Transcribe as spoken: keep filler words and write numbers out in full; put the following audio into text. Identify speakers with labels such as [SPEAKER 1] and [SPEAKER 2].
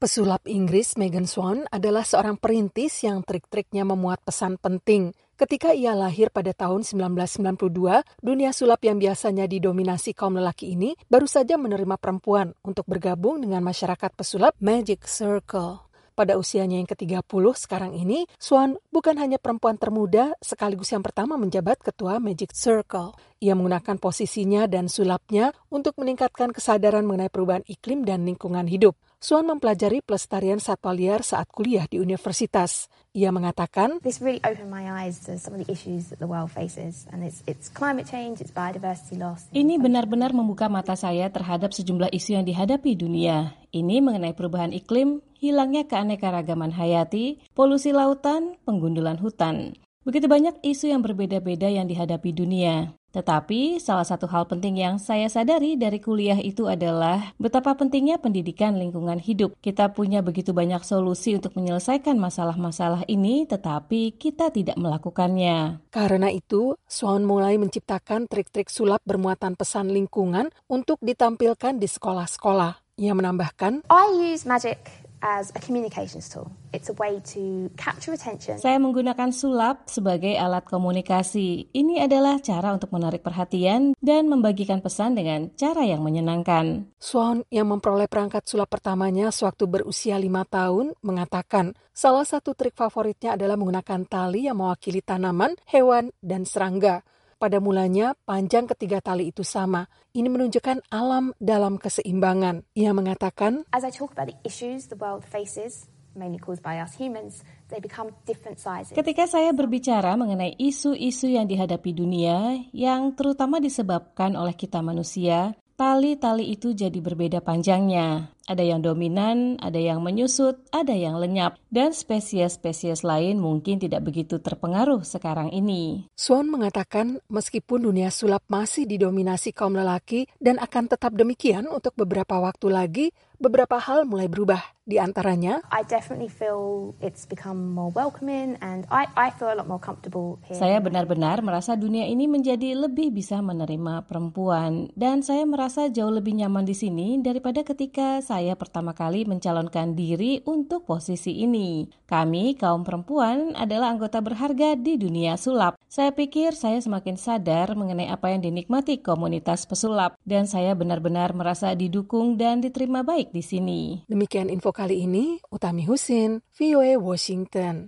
[SPEAKER 1] Pesulap Inggris Megan Swan adalah seorang perintis yang trik-triknya memuat pesan penting. Ketika ia lahir pada tahun sembilan belas sembilan puluh dua, dunia sulap yang biasanya didominasi kaum lelaki ini baru saja menerima perempuan untuk bergabung dengan masyarakat pesulap Magic Circle. Pada usianya yang ke tiga puluh sekarang ini, Swan bukan hanya perempuan termuda sekaligus yang pertama menjabat ketua Magic Circle. Ia menggunakan posisinya dan sulapnya untuk meningkatkan kesadaran mengenai perubahan iklim dan lingkungan hidup. Swan mempelajari pelestarian satwa liar saat kuliah di universitas. Ia mengatakan,
[SPEAKER 2] This really opened my eyes to some of the issues that the world faces, and it's it's climate change, it's biodiversity loss.
[SPEAKER 3] Ini benar-benar membuka mata saya terhadap sejumlah isu yang dihadapi dunia. Ini mengenai perubahan iklim, hilangnya keanekaragaman hayati, polusi lautan, penggundulan hutan. Begitu banyak isu yang berbeda-beda yang dihadapi dunia. Tetapi salah satu hal penting yang saya sadari dari kuliah itu adalah betapa pentingnya pendidikan lingkungan hidup. Kita punya begitu banyak solusi untuk menyelesaikan masalah-masalah ini, tetapi kita tidak melakukannya.
[SPEAKER 1] Karena itu, Swan mulai menciptakan trik-trik sulap bermuatan pesan lingkungan untuk ditampilkan di sekolah-sekolah. Ia menambahkan,
[SPEAKER 2] I use magic as a communications tool. It's a way to capture attention.
[SPEAKER 3] Saya menggunakan sulap sebagai alat komunikasi. Ini adalah cara untuk menarik perhatian dan membagikan pesan dengan cara yang menyenangkan.
[SPEAKER 1] Swan yang memperoleh perangkat sulap pertamanya sewaktu berusia lima tahun mengatakan salah satu trik favoritnya adalah menggunakan tali yang mewakili tanaman, hewan, dan serangga. Pada mulanya, panjang ketiga tali itu sama. Ini menunjukkan alam dalam keseimbangan. Ia mengatakan,
[SPEAKER 2] As I talk about the issues the world faces, mainly caused by us humans, they become different sizes.
[SPEAKER 3] Ketika saya berbicara mengenai isu-isu yang dihadapi dunia, yang terutama disebabkan oleh kita manusia, tali-tali itu jadi berbeda panjangnya. Ada yang dominan, ada yang menyusut, ada yang lenyap, dan spesies-spesies lain mungkin tidak begitu terpengaruh sekarang ini.
[SPEAKER 1] Swan mengatakan meskipun dunia sulap masih didominasi kaum lelaki dan akan tetap demikian untuk beberapa waktu lagi, beberapa hal mulai berubah. Di antaranya,
[SPEAKER 2] I definitely feel it's become more welcoming and I, I feel a lot more comfortable here.
[SPEAKER 3] Saya benar-benar merasa dunia ini menjadi lebih bisa menerima perempuan dan saya merasa jauh lebih nyaman di sini daripada ketika saya pertama kali mencalonkan diri untuk posisi ini. Kami, kaum perempuan, adalah anggota berharga di dunia sulap. Saya pikir saya semakin sadar mengenai apa yang dinikmati komunitas pesulap dan saya benar-benar merasa didukung dan diterima baik di sini.
[SPEAKER 1] Demikian info kali ini, Utami Husin, V O A Washington.